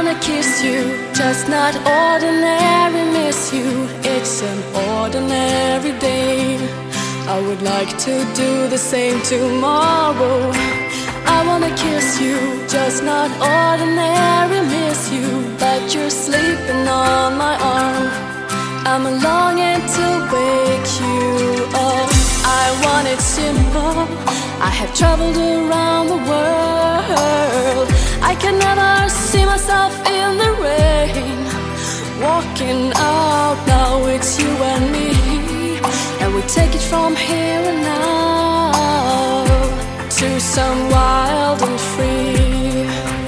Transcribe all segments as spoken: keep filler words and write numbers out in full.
wanna kiss you, just not ordinary miss you. It's an ordinary day. I would like to do the same tomorrow. I wanna kiss you, just not ordinary miss you. But you're sleeping on my arm. I'm longing to wake you up. I want it simple. I have traveled around the world. I can never see myself in the rain. Walking out now, it's you and me, and we take it from here and now to some wild and free.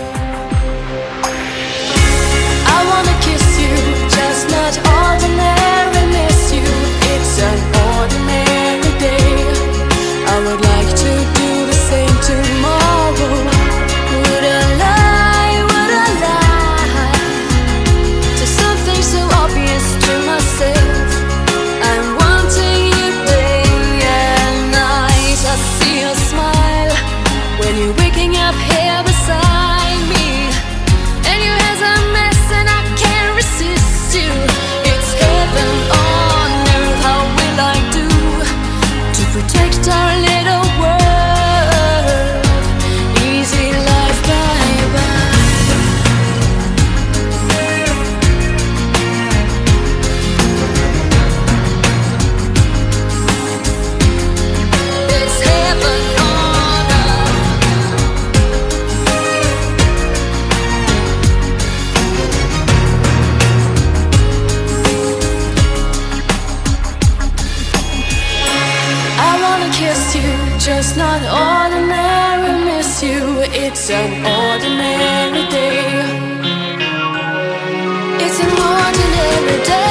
I wanna kiss you, just not ordinary miss you. It's an ordinary day. I would like to do the same tomorrow. Would I lie, would I lie to something so obvious to myself? I'm wanting you day and night. I see your smile when you're waking up here beside me, and your hair's a mess and I can't resist you. It's heaven on earth. How will I do to protect our little world? Easy life, bye bye. It's heaven on earth. I wanna kiss you, just not ordinary miss you. It's an ordinary day. It's an ordinary day.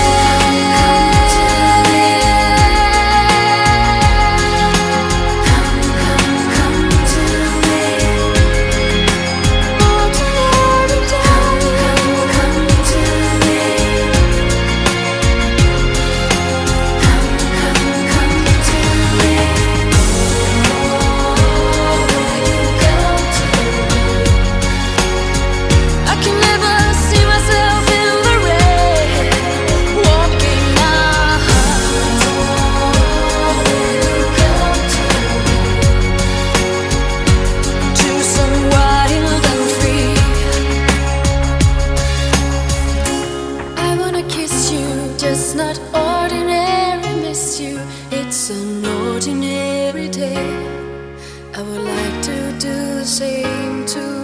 Come, come, come to me. Ordinary day. Come, come to me. Come, come, come to me. I can never see myself in the rain, walking out to some wild and free. I wanna kiss you, just not ordinary miss you. It's an ordinary day. I would like to do the same too.